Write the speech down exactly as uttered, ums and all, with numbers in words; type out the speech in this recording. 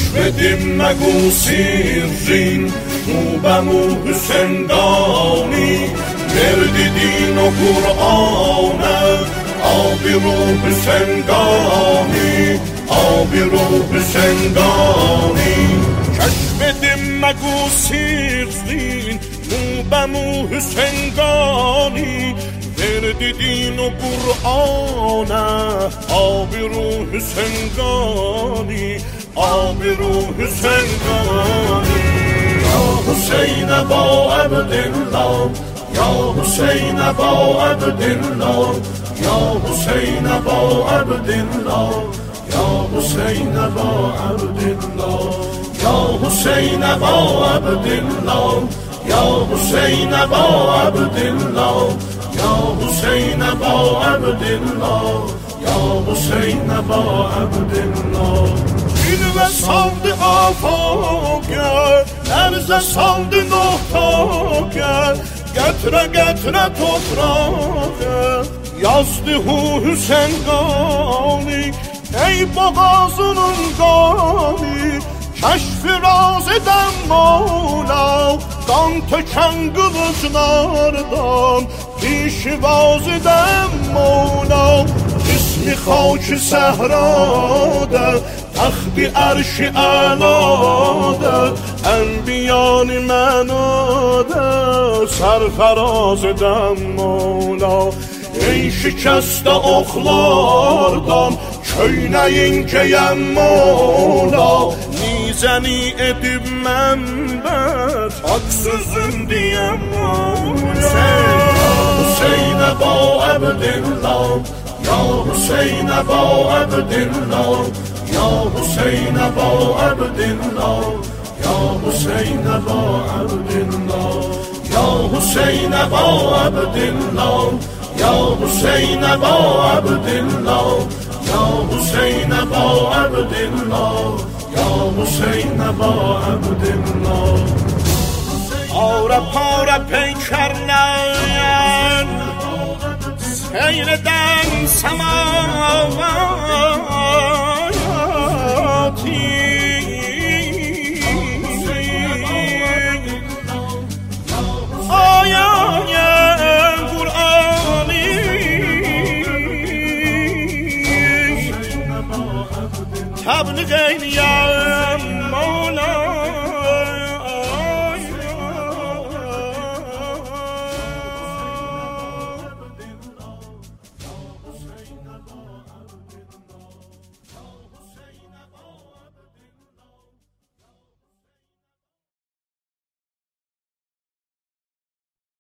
بدیم مگو سیرین موبمو حسندانی مردی دین و قرآنه آبی رو حسندانی آبی رو حسندانی کش بدیم مگو سیرین موبمو حسندانی مردی دین و قرآنه آبی رو حسندانی آبی رو حسندانی یا حسین با عبدالله یا حسین با عبدالله یا حسین با عبدالله یا حسین با عبدالله یا حسین با عبدالله یا حسین با عبدالله یا حسین با عبدالله یا حسین با عبدالله این وساند آفا کرد لرز ساند نحتا کرد گتره گتره toprağı yazdı hu Hüsengani ey boğazının gani keşfi raz eden Mevla kan töken kılıçlardan pişvaz eden Mevla ismi خاک صحراده تختی عرش اعلاده انبیان مناده سرفراز دم مولا ای شکسته oxlardan köyneyin keyem mola nizeni edib mənbət haksızın diyem mola Hüseyn'e ba Abdillah ya Hüseyn'e ba Abdillah ya Hüseyn'e ba Abdillah ya Hüseyn'e ba Abdillah ya Hüseyn'e ba Abdillah ya Hüseyn'e ba Abdillah ya Hüseyn'e ba Abdillah ya Hüseyn'e ba Abdillah Ağra para peykerler seyreden semavati Ayet Kur'an'ı tebliğ eyleyem Mevla